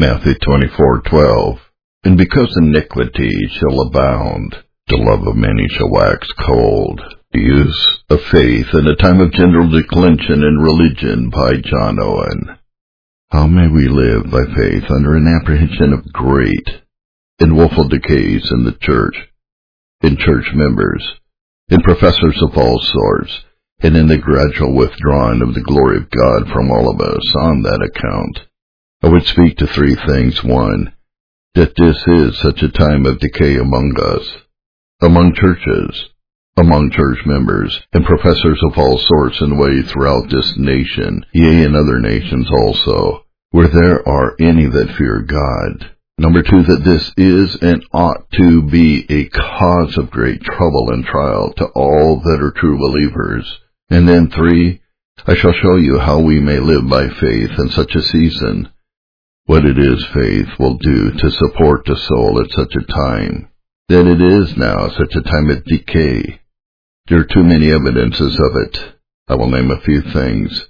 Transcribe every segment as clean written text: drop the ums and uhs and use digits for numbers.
Matthew 24:12. And because iniquity shall abound, the love of many shall wax cold. The use of faith in a time of general declension in religion by John Owen. How may we live by faith under an apprehension of great and woeful decays in the church, in church members, in professors of all sorts, and in the gradual withdrawing of the glory of God from all of us on that account? I would speak to three things. One, that this is such a time of decay among us, among churches, among church members, and professors of all sorts and ways throughout this nation, yea, in other nations also, where there are any that fear God. Number two, that this is and ought to be a cause of great trouble and trial to all that are true believers. And then three, I shall show you how we may live by faith in such a season, what it is faith will do to support the soul at such a time, that it is now such a time of decay. There are too many evidences of it. I will name a few things.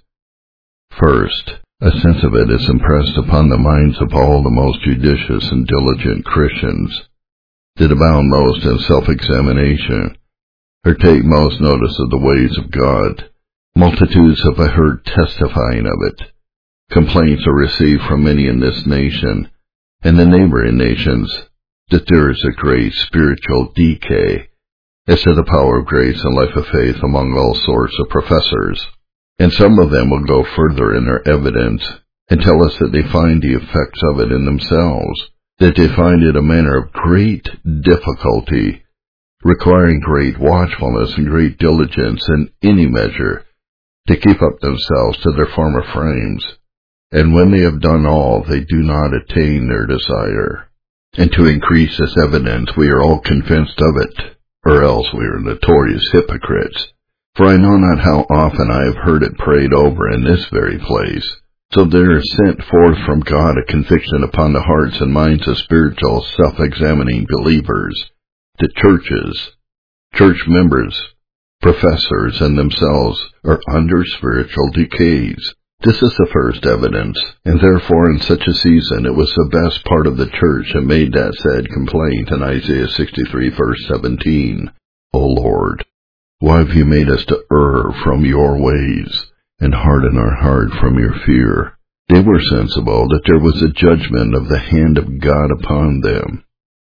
First, a sense of it is impressed upon the minds of all the most judicious and diligent Christians, that abound most in self-examination, or take most notice of the ways of God. Multitudes have I heard testifying of it. Complaints are received from many in this nation and the neighboring nations that there is a great spiritual decay as to the power of grace and life of faith among all sorts of professors. And some of them will go further in their evidence and tell us that they find the effects of it in themselves, that they find it a matter of great difficulty, requiring great watchfulness and great diligence in any measure to keep up themselves to their former frames. And when they have done all, they do not attain their desire. And to increase this evidence, we are all convinced of it, or else we are notorious hypocrites. For I know not how often I have heard it prayed over in this very place. So there is sent forth from God a conviction upon the hearts and minds of spiritual, self-examining believers, that churches, church members, professors, and themselves are under spiritual decays. This is the first evidence, and therefore in such a season it was the best part of the church that made that sad complaint in Isaiah 63 verse 17. O Lord, why have you made us to err from your ways, and harden our heart from your fear? They were sensible that there was a judgment of the hand of God upon them.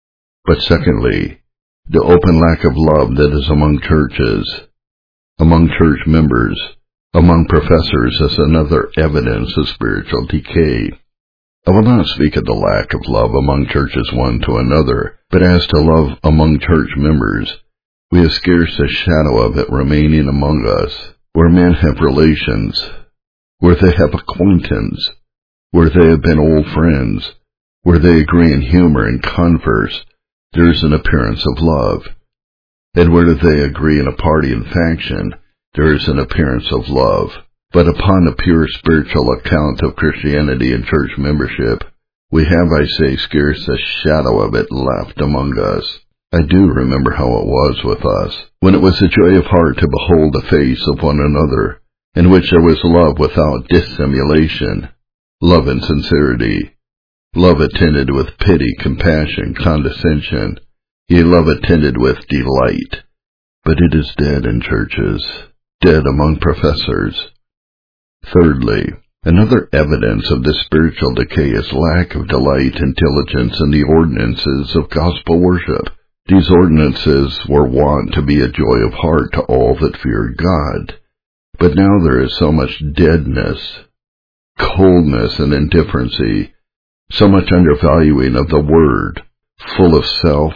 But secondly, the open lack of love that is among churches, among church members, among professors is another evidence of spiritual decay. I will not speak of the lack of love among churches one to another, but as to love among church members, we have scarce a shadow of it remaining among us, where men have relations, where they have acquaintance, where they have been old friends, where they agree in humor and converse, there is an appearance of love. And where they agree in a party and faction, there is an appearance of love. But upon a pure spiritual account of Christianity and church membership, we have, I say, scarce a shadow of it left among us. I do remember how it was with us, when it was a joy of heart to behold the face of one another, in which there was love without dissimulation, love and sincerity, love attended with pity, compassion, condescension, yea, love attended with delight. But it is dead in churches, dead among professors. Thirdly, another evidence of this spiritual decay is lack of delight and diligence in the ordinances of gospel worship. These ordinances were wont to be a joy of heart to all that feared God. But now there is so much deadness, coldness, and indifferency, so much undervaluing of the word, full of self,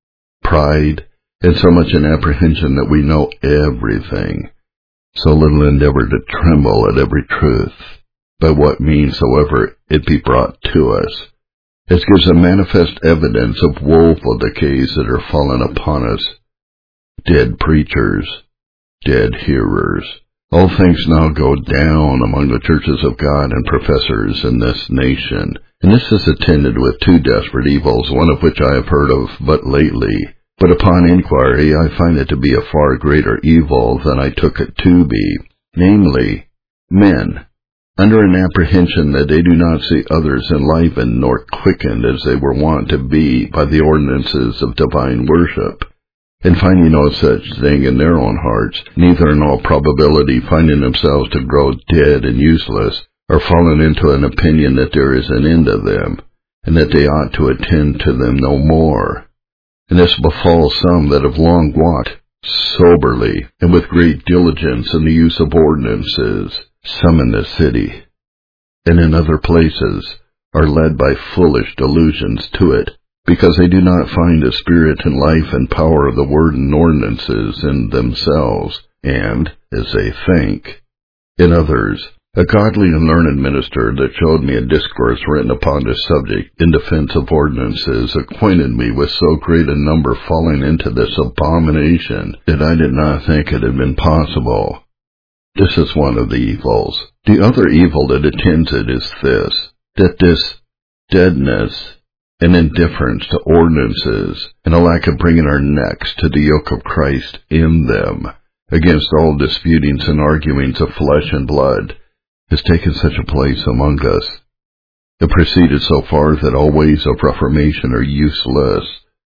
pride, and so much an apprehension that we know everything, so little endeavor to tremble at every truth, by what means soever it be brought to us, as gives a manifest evidence of woeful decays that are fallen upon us. Dead preachers, dead hearers. All things now go down among the churches of God and professors in this nation, and this is attended with two desperate evils, one of which I have heard of but lately. But upon inquiry I find it to be a far greater evil than I took it to be, namely, men under an apprehension that they do not see others enlivened nor quickened as they were wont to be by the ordinances of divine worship, and finding no such thing in their own hearts, neither in all probability finding themselves to grow dead and useless, or fallen into an opinion that there is an end of them, and that they ought to attend to them no more. And this befalls some that have long walked soberly, and with great diligence in the use of ordinances, some in this city, and in other places, are led by foolish delusions to it, because they do not find the spirit and life and power of the word and ordinances in themselves, and, as they think, in others. A godly and learned minister that showed me a discourse written upon this subject in defense of ordinances acquainted me with so great a number falling into this abomination that I did not think it had been possible. This is one of the evils. The other evil that attends it is this, that this deadness and indifference to ordinances, and a lack of bringing our necks to the yoke of Christ in them, against all disputings and arguings of flesh and blood, has taken such a place among us. It proceeded so far that all ways of reformation are useless.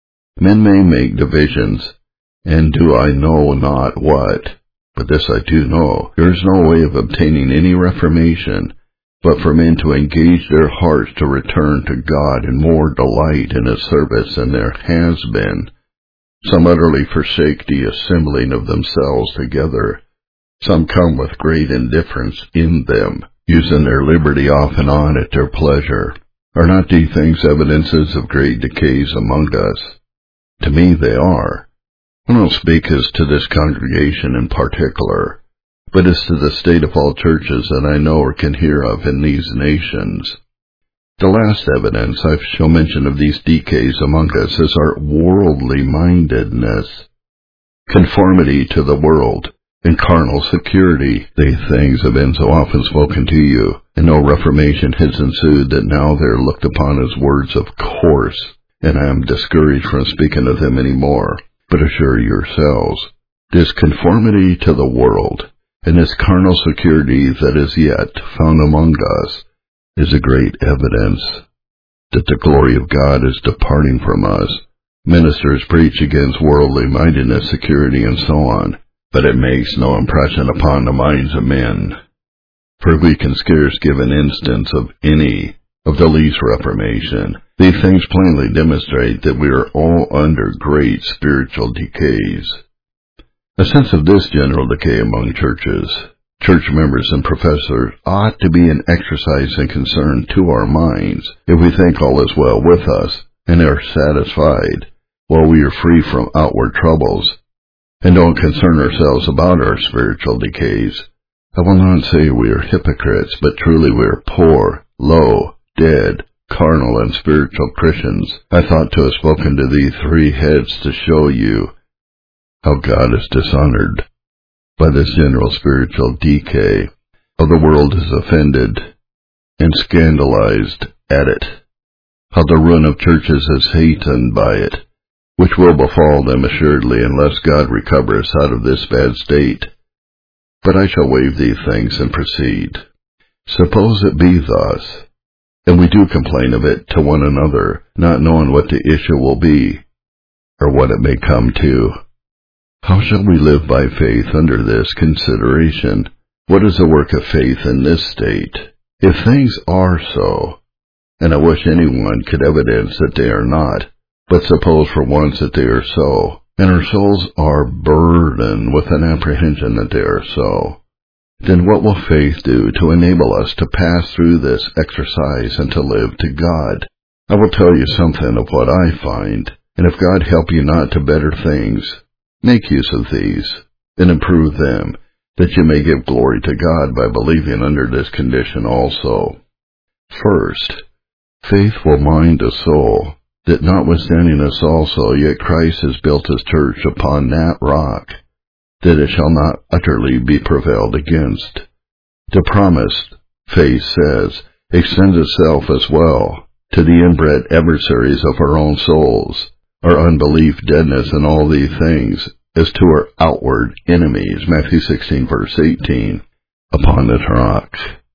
Men may make divisions, and do I know not what, but this I do know, there is no way of obtaining any reformation, but for men to engage their hearts to return to God in more delight in His service than there has been. Some utterly forsake the assembling of themselves together. Some come with great indifference in them, using their liberty off and on at their pleasure. Are not these things evidences of great decays among us? To me they are. I don't speak as to this congregation in particular, but as to the state of all churches that I know or can hear of in these nations. The last evidence I shall mention of these decays among us is our worldly mindedness, conformity to the world, and carnal security. These things have been so often spoken to you, and no reformation has ensued, that now they are looked upon as words of course, and I am discouraged from speaking of them any more. But assure yourselves, this conformity to the world, and this carnal security that is yet found among us, is a great evidence that the glory of God is departing from us. Ministers preach against worldly mindedness, security, and so on, but it makes no impression upon the minds of men. For we can scarce give an instance of any of the least reformation. These things plainly demonstrate that we are all under great spiritual decays. A sense of this general decay among churches, church members and professors ought to be an exercise and concern to our minds if we think all is well with us and are satisfied while we are free from outward troubles, and don't concern ourselves about our spiritual decays. I will not say we are hypocrites, but truly we are poor, low, dead, carnal, and spiritual Christians. I thought to have spoken to these three heads to show you how God is dishonored by this general spiritual decay, how the world is offended and scandalized at it, how the ruin of churches is hastened by it, which will befall them assuredly unless God recover us out of this bad state. But I shall waive these things and proceed. Suppose it be thus, and we do complain of it to one another, not knowing what the issue will be, or what it may come to. How shall we live by faith under this consideration? What is the work of faith in this state? If things are so, and I wish anyone could evidence that they are not, but suppose for once that they are so, and our souls are burdened with an apprehension that they are so, then what will faith do to enable us to pass through this exercise and to live to God? I will tell you something of what I find, and if God help you not to better things, make use of these, and improve them, that you may give glory to God by believing under this condition also. First, faith will mind a soul, that notwithstanding us also, yet Christ has built his church upon that rock, that it shall not utterly be prevailed against. The promise, faith says, extends itself as well to the inbred adversaries of our own souls, our unbelief, deadness, and all these things, as to our outward enemies, Matthew 16, verse 18, upon this rock.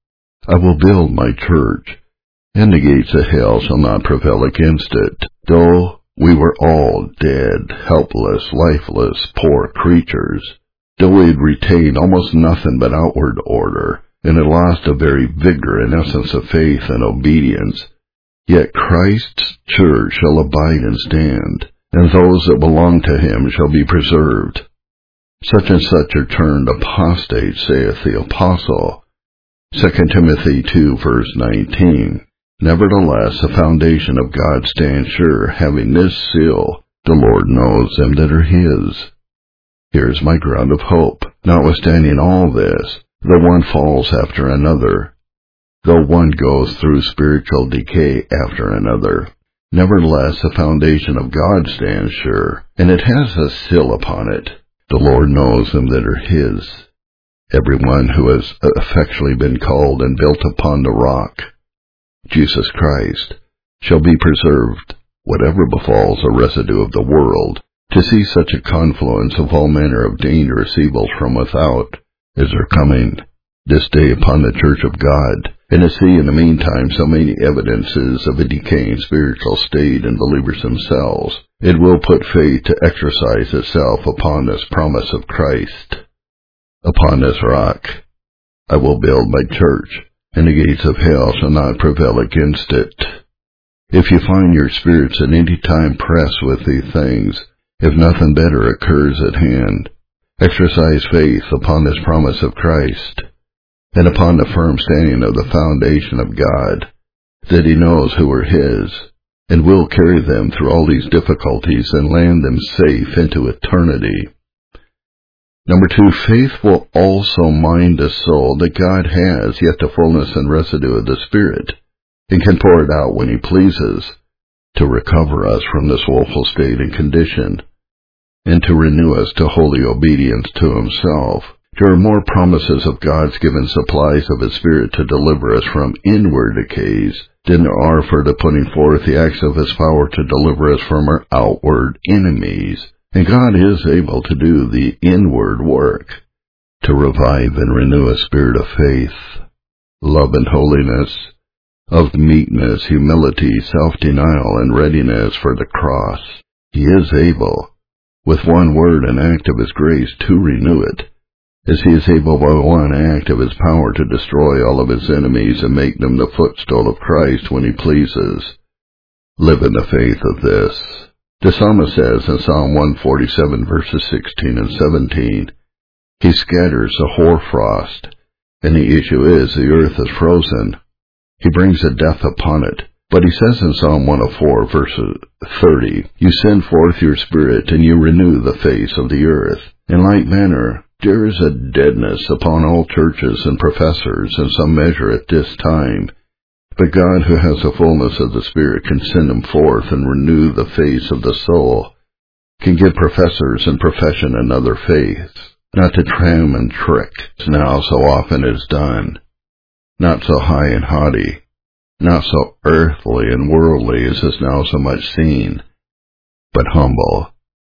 I will build my church, and the gates of hell shall not prevail against it. Though we were all dead, helpless, lifeless, poor creatures, though we had retained almost nothing but outward order, and had lost the very vigor and essence of faith and obedience, yet Christ's church shall abide and stand, and those that belong to him shall be preserved. Such and such are turned apostate, saith the apostle. 2 Timothy 2, verse 19. Nevertheless, the foundation of God stands sure, having this seal, the Lord knows them that are his. Here is my ground of hope. Notwithstanding all this, though one falls after another, though one goes through spiritual decay after another, nevertheless the foundation of God stands sure, and it has a seal upon it. The Lord knows them that are his. Everyone who has effectually been called and built upon the rock, Jesus Christ, shall be preserved, whatever befalls a residue of the world. To see such a confluence of all manner of dangerous evils from without as are coming this day upon the church of God, and to see in the meantime so many evidences of a decaying spiritual state in believers themselves, it will put faith to exercise itself upon this promise of Christ. Upon this rock I will build my church, and the gates of hell shall not prevail against it. If you find your spirits at any time pressed with these things, if nothing better occurs at hand, exercise faith upon this promise of Christ, and upon the firm standing of the foundation of God, that he knows who are his, and will carry them through all these difficulties and land them safe into eternity. Number 2, faith will also mind the soul that God has yet the fullness and residue of the Spirit, and can pour it out when he pleases, to recover us from this woeful state and condition, and to renew us to holy obedience to himself. There are more promises of God's given supplies of his Spirit to deliver us from inward decays than there are for the putting forth the acts of his power to deliver us from our outward enemies. And God is able to do the inward work, to revive and renew a spirit of faith, love and holiness, of meekness, humility, self-denial, and readiness for the cross. He is able, with one word and act of his grace, to renew it, as he is able by one act of his power to destroy all of his enemies and make them the footstool of Christ when he pleases. Live in the faith of this. The psalmist says in Psalm 147, verses 16 and 17, he scatters the hoarfrost, and the issue is the earth is frozen. He brings a death upon it. But he says in Psalm 104, verse 30, you send forth your Spirit, and you renew the face of the earth. In like manner, there is a deadness upon all churches and professors in some measure at this time. But God, who has the fullness of the Spirit, can send them forth and renew the face of the soul, can give professors and profession another face, not to tram and trick, as now so often is done, not so high and haughty, not so earthly and worldly as is now so much seen, but humble,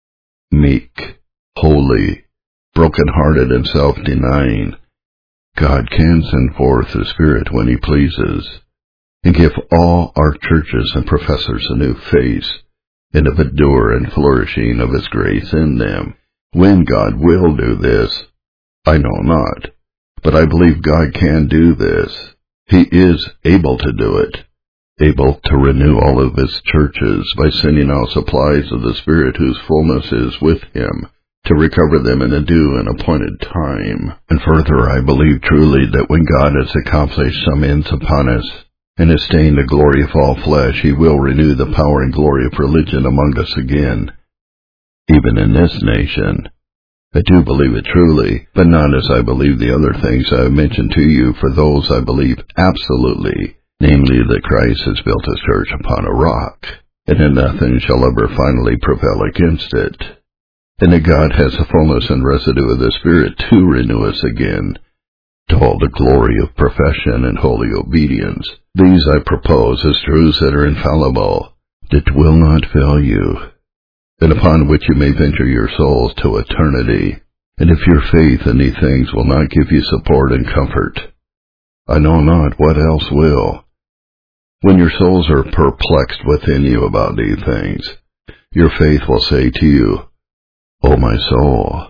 meek, holy, broken-hearted, and self-denying. God can send forth the Spirit when he pleases, and give all our churches and professors a new face, and a verdure and flourishing of his grace in them. When God will do this, I know not, but I believe God can do this. He is able to do it, able to renew all of his churches by sending out supplies of the Spirit whose fullness is with him, to recover them in a due and appointed time. And further, I believe truly that when God has accomplished some ends upon us, and has stained the glory of all flesh, he will renew the power and glory of religion among us again, even in this nation. I do believe it truly, but not as I believe the other things I have mentioned to you, for those I believe absolutely, namely that Christ has built his church upon a rock, and that nothing shall ever finally prevail against it, and that God has the fullness and residue of the Spirit to renew us again, to all the glory of profession and holy obedience. These I propose as truths that are infallible, that will not fail you, and upon which you may venture your souls to eternity. And if your faith in these things will not give you support and comfort, I know not what else will. When your souls are perplexed within you about these things, your faith will say to you, O my soul,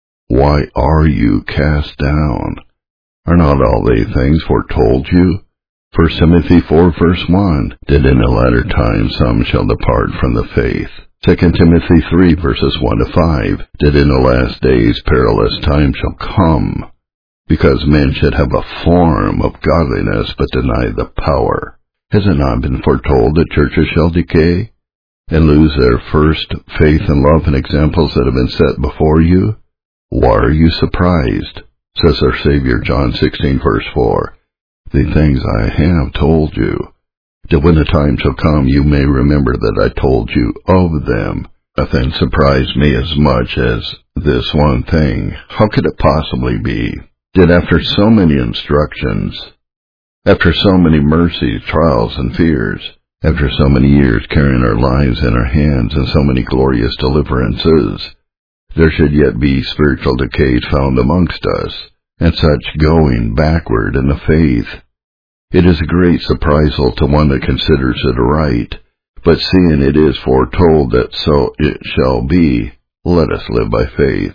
why are you cast down? Are not all these things foretold you? 1 Timothy 4 verse 1, that in the latter time some shall depart from the faith. 2 Timothy 3 verses 1 to 5, that in the last days perilous times shall come, because men should have a form of godliness but deny the power. Has it not been foretold that churches shall decay and lose their first faith and love and examples that have been set before you? Why are you surprised? Says our Savior, John 16 verse 4. The things I have told you, that when the time shall come you may remember that I told you of them. Nothing surprised me as much as this one thing. How could it possibly be that after so many instructions, after so many mercies, trials, and fears, after so many years carrying our lives in our hands and so many glorious deliverances, there should yet be spiritual decay found amongst us, and such going backward in the faith? It is a great surprisal to one that considers it aright, but seeing it is foretold that so it shall be, let us live by faith.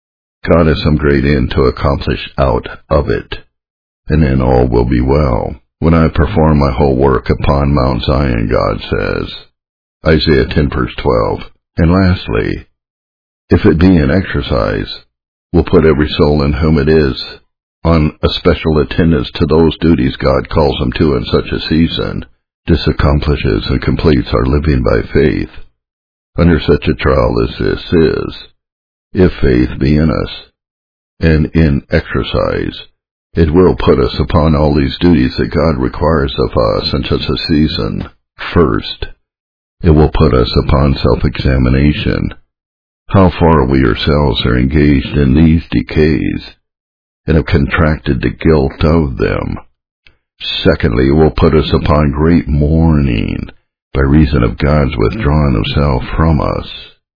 God has some great end to accomplish out of it, and then all will be well. When I perform my whole work upon Mount Zion, God says, Isaiah 10 verse 12. And lastly, if it be an exercise, we'll put every soul in whom it is on a special attendance to those duties God calls them to in such a season. This accomplishes and completes our living by faith. Under such a trial as this is, if faith be in us, and in exercise, it will put us upon all these duties that God requires of us in such a season. First, it will put us upon self-examination. How far we ourselves are engaged in these decays, and have contracted the guilt of them. Secondly, it will put us upon great mourning, by reason of God's withdrawing himself from us.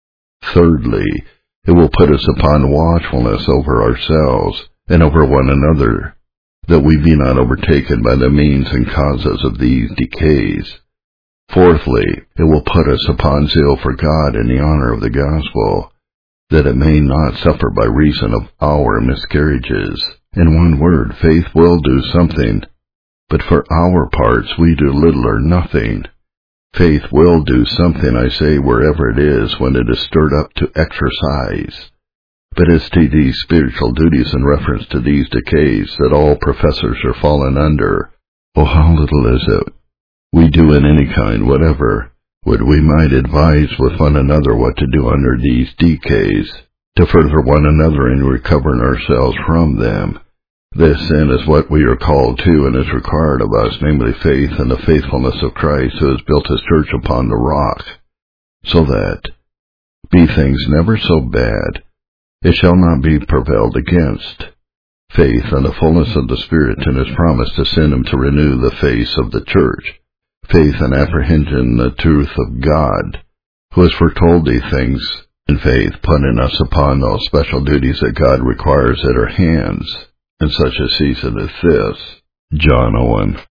Thirdly, it will put us upon watchfulness over ourselves, and over one another, that we be not overtaken by the means and causes of these decays. Fourthly, it will put us upon zeal for God and the honor of the gospel, that it may not suffer by reason of our miscarriages. In one word, faith will do something, but for our parts we do little or nothing. Faith will do something, I say, wherever it is, when it is stirred up to exercise. But as to these spiritual duties in reference to these decays that all professors are fallen under, oh, how little is it we do in any kind whatever, would we might advise with one another what to do under these decays, to further one another in recovering ourselves from them. This then is what we are called to and is required of us, namely faith and the faithfulness of Christ, who has built his church upon the rock, so that, be things never so bad, it shall not be prevailed against. Faith and the fullness of the Spirit and his promise to send him to renew the face of the church. Faith and apprehension the truth of God, who has foretold these things, and faith putting us upon those special duties that God requires at our hands in such a season as this. John Owen.